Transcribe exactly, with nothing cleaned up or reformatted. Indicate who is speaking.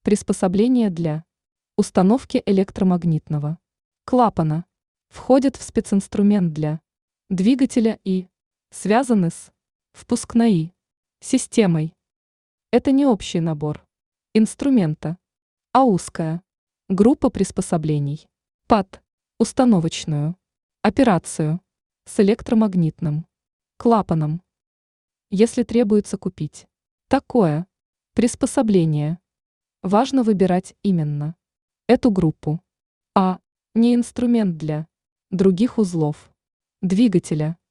Speaker 1: Приспособление для установки электромагнитного клапана входит в специнструмент для двигателя и связаны с впускной системой. Это не общий набор инструмента, а узкая группа приспособлений под установочную операцию с электромагнитным клапаном. Если требуется купить такое приспособление, важно выбирать именно эту группу, а не инструмент для других узлов двигателя.